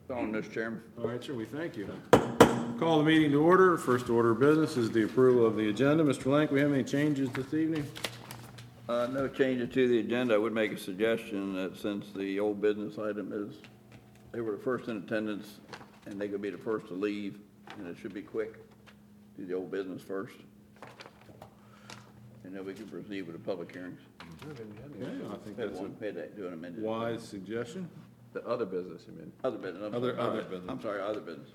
On, Mr. Chairman. All right, sir, we thank you. Call the meeting to order. First order of business is the approval of the agenda. Mr. Lank, we have any changes this evening? No changes to the agenda. I would make a suggestion that since the old business item is, they were the first in attendance, and they could be the first to leave, and it should be quick. Do the old business first. And then we can proceed with the public hearings. Yeah, I think that's Do an a amended. wise suggestion. The other business, you mean? Other business. Other business. I'm sorry, other business.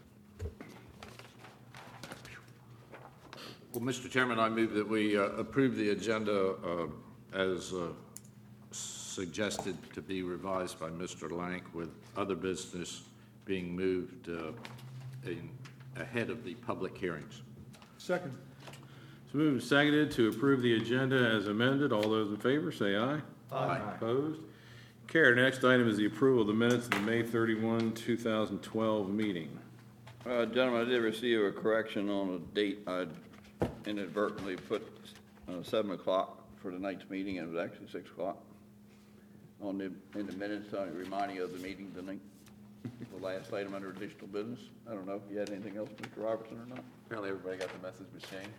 Well, Mr. Chairman, I move that we approve the agenda as suggested to be revised by Mr. Lank, with other business being moved ahead of the public hearings. Second. It's moved and seconded to approve the agenda as amended. All those in favor, say aye. Aye. Opposed? Carried. Next item is the approval of the minutes of the May 31, 2012 meeting. Gentlemen, I did receive a correction on a date. I inadvertently put 7 o'clock for tonight's meeting, and it was actually 6 o'clock. In the minutes, reminding you of the meeting tonight. The last item under additional business. I don't know if you had anything else, Mr. Robertson, or not. Apparently everybody got the message with Shane.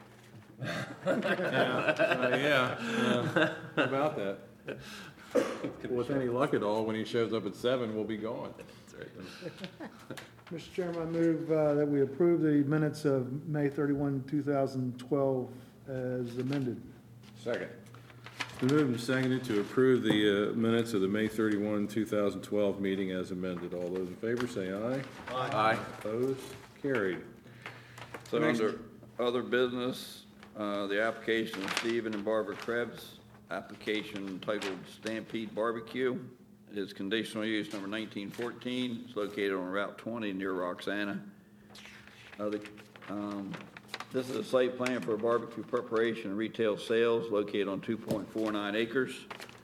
How about that? With any luck at all, when he shows up at 7, we'll be gone. That's right. Mr. Chairman, I move that we approve the minutes of May 31, 2012 as amended. Second. It's been moved and seconded to approve the minutes of the May 31, 2012 meeting as amended. All those in favor say aye. Aye. Opposed? Carried. So under other business, the application of Stephen and Barbara Krebs, application entitled Stampede Barbecue. It is conditional use number 1914. It's located on Route 20 near Roxana. This is a site plan for barbecue preparation and retail sales located on 2.49 acres.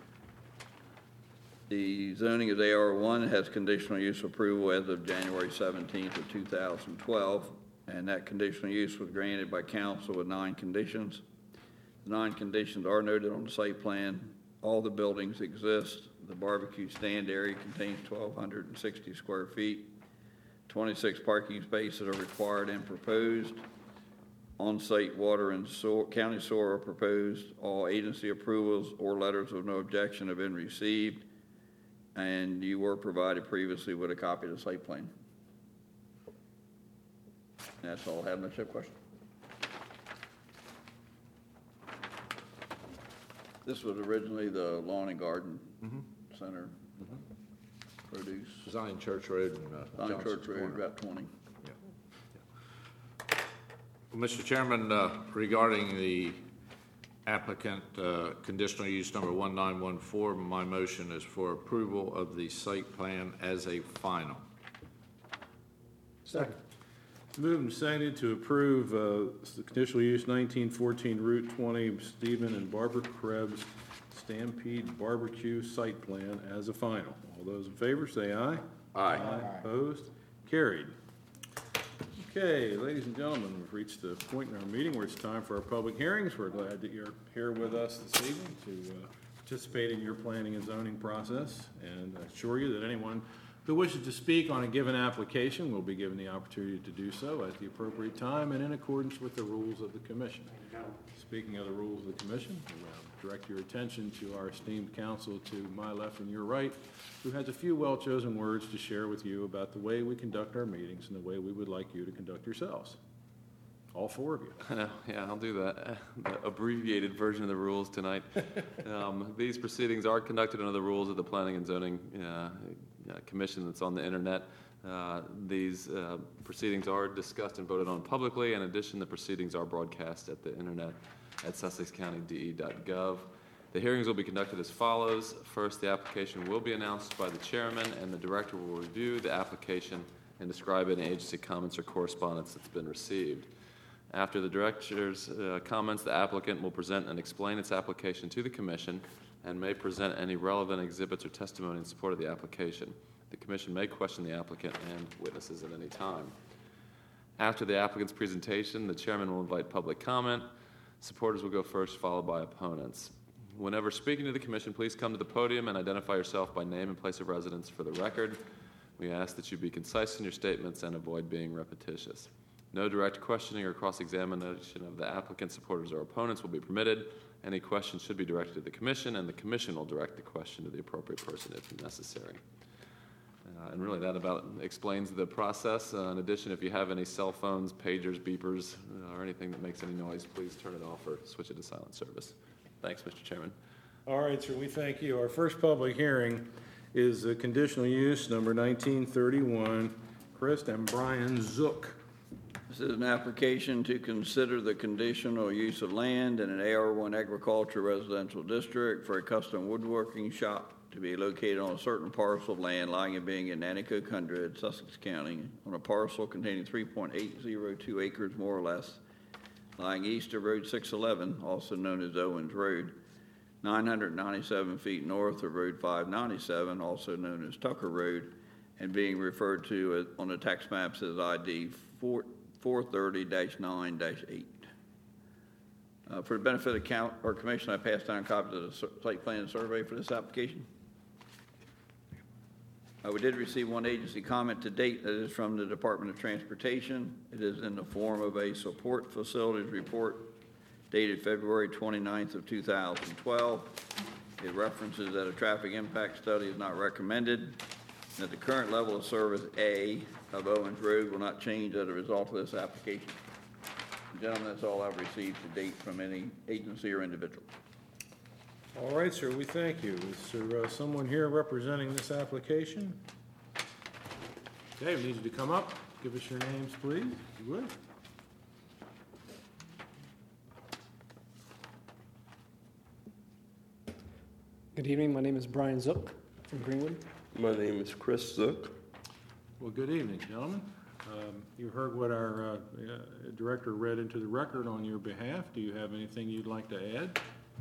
The zoning is AR1. It has conditional use approval as of January 17th of 2012. And that conditional use was granted by council with 9 conditions. The 9 conditions are noted on the site plan. All the buildings exist. The barbecue stand area contains 1,260 square feet. 26 parking spaces are required and proposed. On-site water and county sewer are proposed. All agency approvals or letters of no objection have been received. And you were provided previously with a copy of the site plan. That's all I have. No question. This was originally the Lawn and Garden Center. Produce. Zion Church Road and On Johnson's Church Road, Corner. Route 20. Well, Mr. Chairman, regarding the applicant, conditional use number 1914, my motion is for approval of the site plan as a final. Second. Moved and seconded to approve the conditional use 1914 Route 20 Stephen and Barbara Krebs Stampede Barbecue site plan as a final. All those in favor say aye. Aye. Opposed? Carried. Okay, ladies and gentlemen, we've reached the point in our meeting where it's time for our public hearings. We're glad that you're here with us this evening to participate in your planning and zoning process, and I assure you that anyone who wishes to speak on a given application will be given the opportunity to do so at the appropriate time and in accordance with the rules of the commission. Speaking of the rules of the commission, we'll direct your attention to our esteemed counsel to my left and your right, who has a few well-chosen words to share with you about the way we conduct our meetings and the way we would like you to conduct yourselves. All 4 of you. Yeah, I'll do that. The abbreviated version of the rules tonight. These proceedings are conducted under the rules of the Planning and Zoning Commission that's on the internet. These proceedings are discussed and voted on publicly. In addition, the proceedings are broadcast at the internet at sussexcountyde.gov. The hearings will be conducted as follows. First, the application will be announced by the chairman, and the director will review the application and describe any agency comments or correspondence that's been received. After the director's comments, the applicant will present and explain its application to the commission and may present any relevant exhibits or testimony in support of the application. The commission may question the applicant and witnesses at any time. After the applicant's presentation, the chairman will invite public comment. Supporters will go first, followed by opponents. Whenever speaking to the commission, please come to the podium and identify yourself by name and place of residence for the record. We ask that you be concise in your statements and avoid being repetitious. No direct questioning or cross-examination of the applicant, supporters, or opponents will be permitted. Any questions should be directed to the commission, and the commission will direct the question to the appropriate person if necessary. And really, that about explains the process. In addition, if you have any cell phones, pagers, beepers, or anything that makes any noise, please turn it off or switch it to silent service. Thanks, Mr. Chairman. All right, sir, we thank you. Our first public hearing is conditional use number 1931, Chris and Brian Zook. This is an application to consider the conditional use of land in an AR1 agriculture residential district for a custom woodworking shop to be located on a certain parcel of land lying and being in Nanticoke 100, Sussex County, on a parcel containing 3.802 acres more or less, lying east of Road 611, also known as Owens Road, 997 feet north of Road 597, also known as Tucker Road, and being referred to on the tax maps as ID 430-9-8. For the benefit of our commission, I passed down copies of the site plan and survey for this application. We did receive one agency comment to date that is from the Department of Transportation. It is in the form of a support facilities report dated February 29th of 2012. It references that a traffic impact study is not recommended, that the current level of service A of Owens Road will not change as a result of this application. Gentlemen, that's all I've received to date from any agency or individual. All right, sir, we thank you. Is there someone here representing this application? Okay, we need you to come up. Give us your names, please, if you would. Good evening. My name is Brian Zook from Greenwood. My name is Chris Zook. Well, good evening, gentlemen. You heard what our director read into the record on your behalf. Do you have anything you'd like to add?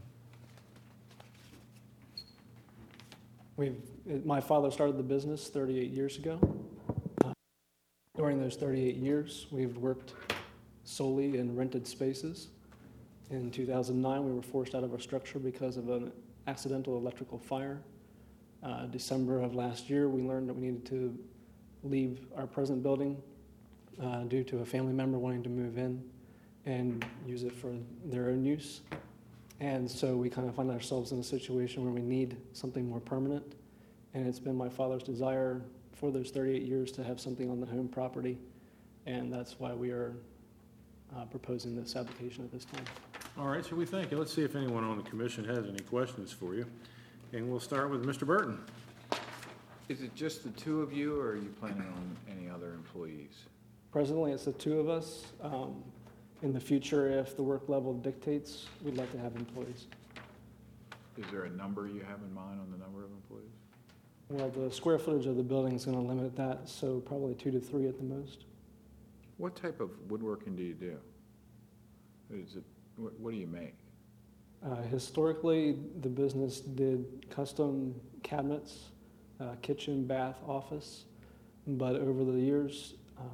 My father started the business 38 years ago. During those 38 years, we've worked solely in rented spaces. In 2009, we were forced out of our structure because of an accidental electrical fire. December of last year, we learned that we needed to leave our present building due to a family member wanting to move in and use it for their own use. And so we kind of find ourselves in a situation where we need something more permanent. And it's been my father's desire for those 38 years to have something on the home property. And that's why we are proposing this application at this time. All right, so we thank you. Let's see if anyone on the commission has any questions for you. And we'll start with Mr. Burton. Is it just the two of you, or are you planning on any other employees? Presently, it's the two of us. In the future, if the work level dictates, we'd like to have employees. Is there a number you have in mind on the number of employees? Well, the square footage of the building is going to limit that, so probably 2 to 3 at the most. What type of woodworking do you do? Is it, what do you make? Historically, the business did custom cabinets, kitchen, bath, office, but over the years,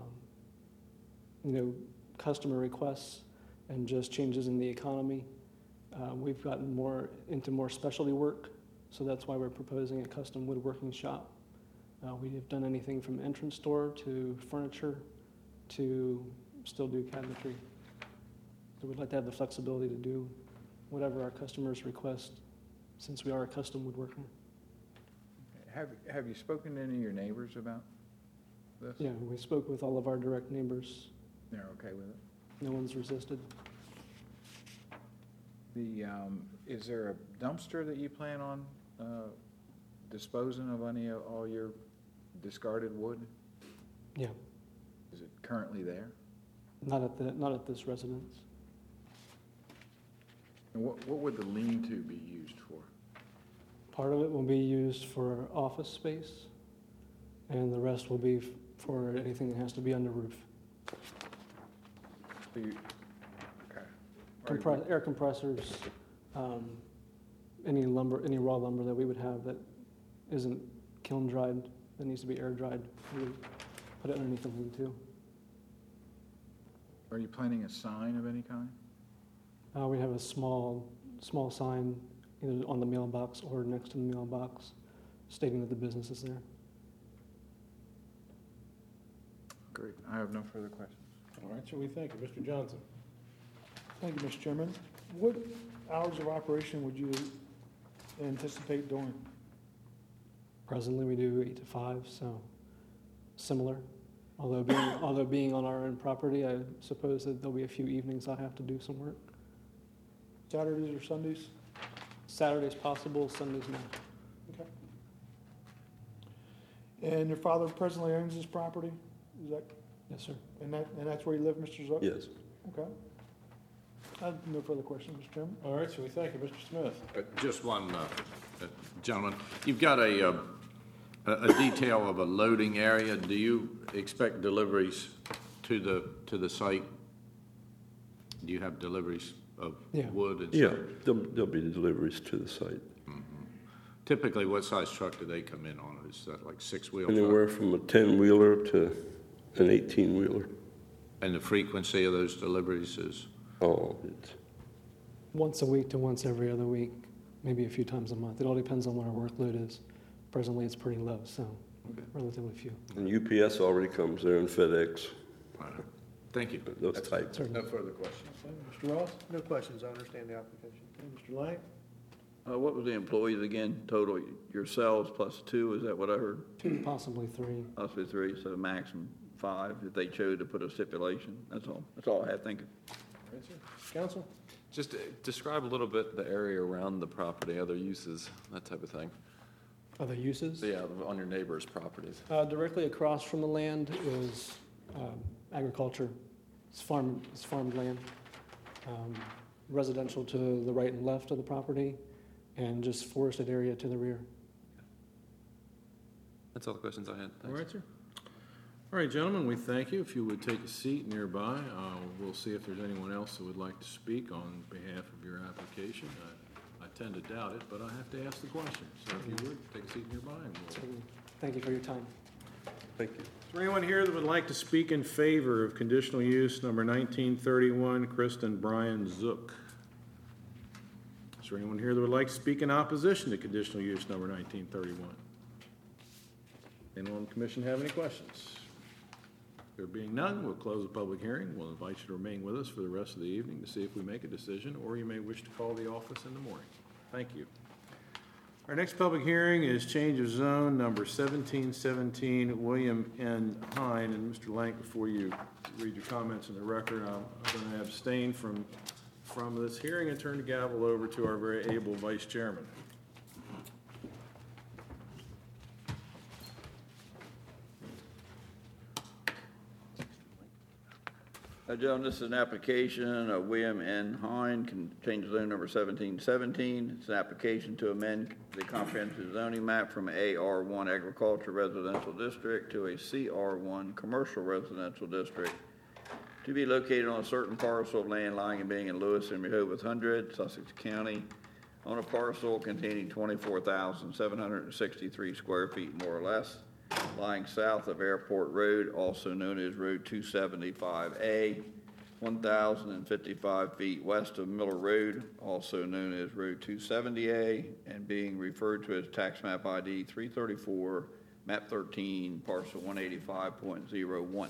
customer requests and just changes in the economy, we've gotten into more specialty work, so that's why we're proposing a custom woodworking shop. We have done anything from entrance door to furniture to still do cabinetry. So we'd like to have the flexibility to do whatever our customers request, since we are a custom woodworker. Have you spoken to any of your neighbors about this? Yeah, we spoke with all of our direct neighbors. They're okay with it? No one's resisted. Is there a dumpster that you plan on disposing of all your discarded wood? Yeah, Is it currently there? not at this residence. And what would the lean-to be used for? Part of it will be used for office space, and the rest will be for anything that has to be on the roof. So you, okay. Air compressors, any raw lumber that we would have that isn't kiln dried, that needs to be air dried, we would put it underneath the lean-to. Are you planning a sign of any kind? We have a small sign either on the mailbox or next to the mailbox stating that the business is there. Great. I have no further questions. All right, shall we thank you, Mr. Johnson? Thank you, Mr. Chairman. What hours of operation would you anticipate doing? Presently, we do 8 to 5, so similar. Although being on our own property, I suppose that there'll be a few evenings I'll have to do some work. Saturdays or Sundays? Saturdays possible, Sundays no. Okay. And your father presently owns this property? Is that, Yes, sir. and that's where you live, Mr. Zook? Yes. Okay. I have no further questions, Mr. Chairman. All right, shall we thank you, Mr. Smith? Just one, gentleman, you've got a detail of a loading area. Do you expect deliveries to the site? Do you have deliveries of Yeah. wood and Yeah, such? there'll be deliveries to the site. Typically, what size truck do they come in on? Is that like six-wheel truck? Anywhere from a 10-wheeler to an 18-wheeler. And the frequency of those deliveries is? Oh, it's, Once a week to once every other week, maybe a few times a month. It all depends on what our workload is. Presently, it's pretty low, so relatively few. and UPS already comes there and FedEx, Thank you. those types. No further questions. Mr. Ross? No questions. I understand the application. Okay, Mr. Lang? What was the employees again, total, yourselves plus 2, is that what I heard? 2, possibly 3. Possibly 3, so maximum 5, if they chose to put a stipulation, that's all. That's all I have, thank you. All right, sir. Counsel? Just describe a little bit the area around the property, other uses, that type of thing. Other uses? So, yeah, on your neighbors' properties. Directly across from the land is agriculture. It's farmed land. Residential to the right and left of the property, and just forested area to the rear. That's all the questions I had. All Thanks. right, sir. All right, gentlemen, we thank you. If you would take a seat nearby, we'll see if there's anyone else who would like to speak on behalf of your application. I tend to doubt it, but I have to ask the question. So if you would, take a seat nearby. And we'll... Thank you for your time. Thank you. Is there anyone here that would like to speak in favor of conditional use number 1931, Kristen Brian Zook? Is there anyone here that would like to speak in opposition to conditional use number 1931? Anyone on the commission have any questions? There being none, we'll close the public hearing. We'll invite you to remain with us for the rest of the evening to see if we make a decision, or you may wish to call the office in the morning. Thank you. Our next public hearing is change of zone number 1717, William N. Hine. And Mr. Lank, before you read your comments in the record, I'm going to abstain from this hearing and turn the gavel over to our very able vice chairman. Gentlemen, this is an application of William N. Hine, can change zone number 1717. It's an application to amend the comprehensive zoning map from AR1 Agriculture Residential District to a CR1 Commercial Residential District to be located on a certain parcel of land lying and being in Lewis and Rehoboth 100, Sussex County, on a parcel containing 24,763 square feet, more or less, lying south of Airport Road, also known as Road 275A, 1,055 feet west of Miller Road, also known as Road 270A, and being referred to as Tax Map ID 334, Map 13, Parcel 185.01.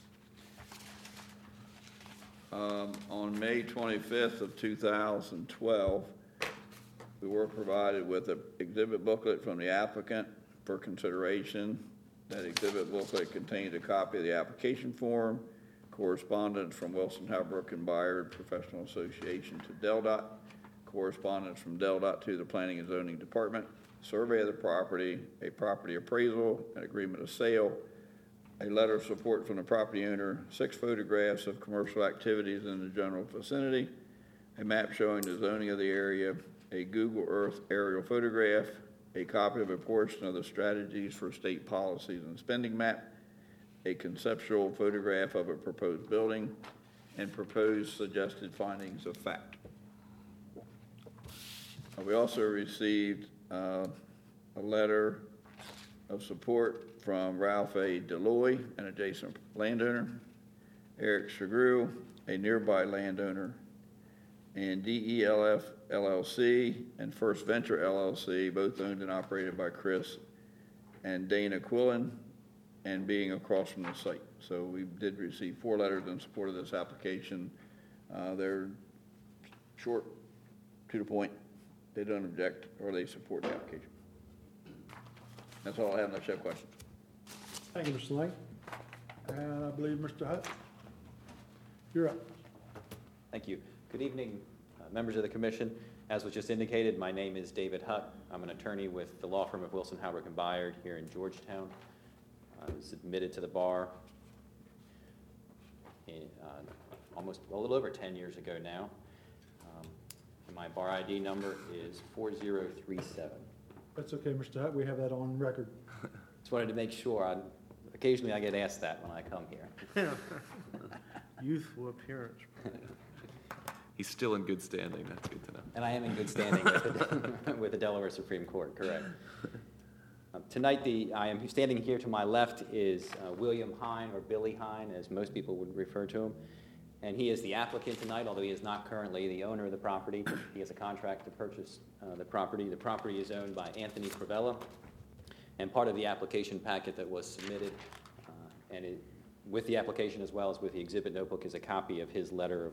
On May 25th of 2012, we were provided with an exhibit booklet from the applicant for consideration. That exhibit booklet contains a copy of the application form, correspondence from Wilson, Halbrook, and Byard Professional Association to DelDOT, correspondence from DelDOT to the Planning and Zoning Department, survey of the property, a property appraisal, an agreement of sale, a letter of support from the property owner, 6 photographs of commercial activities in the general vicinity, a map showing the zoning of the area, a Google Earth aerial photograph, a copy of a portion of the strategies for state policies and spending map, a conceptual photograph of a proposed building, and proposed suggested findings of fact. We also received a letter of support from Ralph A. Deloy, an adjacent landowner, Eric Chagru, a nearby landowner, and DELF LLC and First Venture LLC, both owned and operated by Chris and Dana Quillen, and being across from the site. So we did receive 4 letters in support of this application. They're short, to the point. They don't object or they support the application. That's all I have, unless you have questions. Thank you, Mr. Lang. And I believe Mr. Hutt, you're up. Thank you. Good evening, members of the commission. As was just indicated, my name is David Hutt. I'm an attorney with the law firm of Wilson, Howard, and Byard here in Georgetown. I was admitted to the bar almost a little over 10 years ago now. And my bar ID number is 4037. That's okay, Mr. Hutt, we have that on record. Just wanted to make sure. Occasionally I get asked that when I come here. Youthful appearance. He's still in good standing, that's good to know. And I am in good standing with the Delaware Supreme Court, correct. Tonight, I am standing here to my left is William Hine, or Billy Hine, as most people would refer to him. And he is the applicant tonight, although he is not currently the owner of the property. He has a contract to purchase the property. The property is owned by Anthony Cravella. And part of the application packet that was submitted, with the application as well as with the exhibit notebook, is a copy of his letter of